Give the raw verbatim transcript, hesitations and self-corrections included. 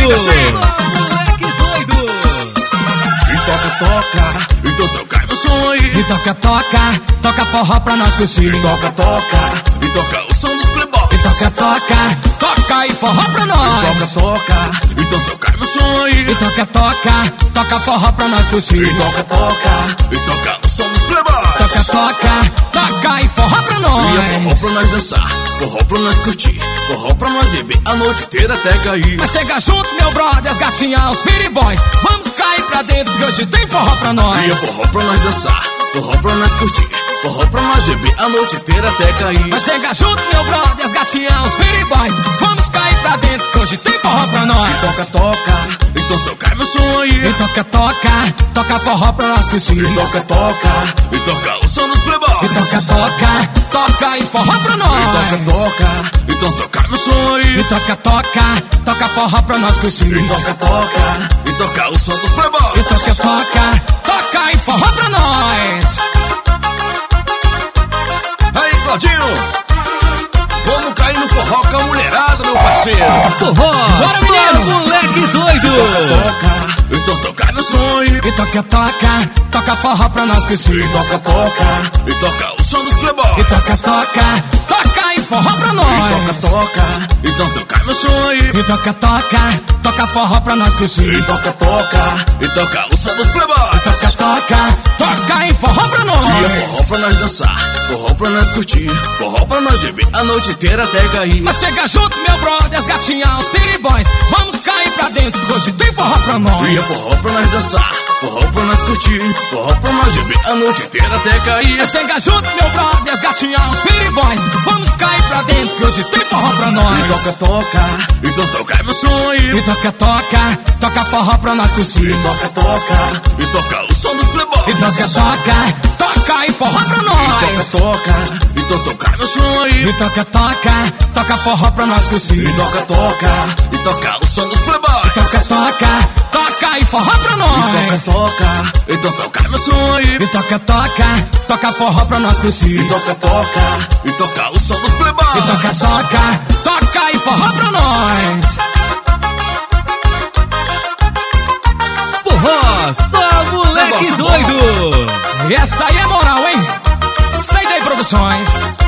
Moleque doido. E toca, toca, então toca meu som aí. E toca, toca, toca forró pra nós curtir. E toca, toca, e toca o som dos playboys. E toca, toca, toca aí forró pra nós. E toca, toca, então toca meu som aí. E toca, toca, toca forró pra nós curtir. E toca, toca, e toca o som dos playboys. Toca, toca, toca aí forró pra nós. E é forró pra nós dançar, forró pra nós curtir, forró pra nós beber a noite inteira até cair. Mas chega junto, meu brother, as gatinhas, os piriboys. Vamos cair pra dentro que hoje tem forró pra nós. E é forró pra nós dançar, forró pra nós curtir, forró pra nós beber a noite inteira até cair. Mas chega junto, meu brother, as gatinhas, os piriboys. Vamos cair pra dentro que hoje tem forró pra nós. E toca, toca, então toca meu som aí. E toca, toca, toca forró pra nós curtir. E toca, toca, e toca o som dos playboys. E toca, toca, toca aí forró pra nós. E toca, toca, então toca meu som aí. E toca, toca, toca forró pra nós curtir. E toca, toca, e toca o som dos playboys. E toca, toca, toca aí forró pra nós. Aí, Claudinho, vamos cair no forró com a mulherada, meu parceiro. Forró, Bora, menino. moleque doido. Toca, então toca meu som aí. E toca, toca, toca forró pra nós curtir. E toca, toca, e toca o som dos playboys. E toca, toca, toca aí forró pra nós. E toca, toca, então toca meu som aí. E toca, toca, toca forró pra nós curtir. E toca, toca, e toca o som dos playboys. Toca, toca, toca aí forró pra E é nós. forró pra nós dançar, forró pra nós curtir, forró pra nós beber a noite inteira até cair. Mas chega junto, meu brother, as gatinhas, os piriboys. Vamos cair pra dentro que hoje tem forró pra nós. E é forró pra nós dançar, forró pra nós curtir, forró pra nós beber a noite inteira até cair. Mas chega junto, meu brother, as gatinhas, os piriboys. Vamos cair pra dentro que hoje tem forró pra E nós. toca, toca, então toca meu som aí. E toca, toca, toca forró pra nós curtir. E toca, toca, e toca o som dos playboys. E toca, toca, toca aí forró pra E nós. toca, toca, então toca meu som aí. E toca, toca, toca forró pra nós curtir. E toca, toca, e toca o som dos playboys. Toca, toca, toca aí forró pra E nós. toca, toca, então toca meu som aí. E toca, toca, toca forró pra nós curtir. E toca, toca, e toca o som dos playboys. E toca, toca, toca aí forró pra nós. Forró, só moleque Negócio bom. doido. E essa aí é moral, hein? Sai daí, produções.